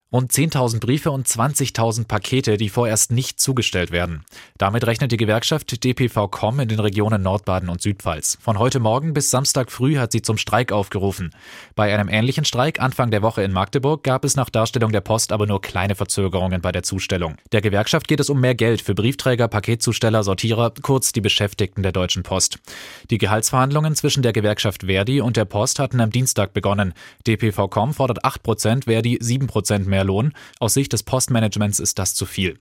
Rund 10.000 Briefe und 20.000 Pakete, die vorerst nicht zugestellt werden. Damit rechnet die Gewerkschaft dpv-com in den Regionen Nordbaden und Südpfalz. Von heute Morgen bis Samstag früh hat sie zum Streik aufgerufen. Bei einem ähnlichen Streik Anfang der Woche in Magdeburg gab es nach Darstellung der Post aber nur kleine Verzögerungen bei der Zustellung. Der Gewerkschaft geht es um mehr Geld für Briefträger, Paketzusteller, Sortierer, kurz die Beschäftigten der Deutschen Post. Die Gehaltsverhandlungen zwischen der Gewerkschaft ver.di und der Post hatten am Dienstag begonnen. dpv-com fordert 8%, ver.di 7% mehr Lohn. Aus Sicht des Postmanagements ist das zu viel.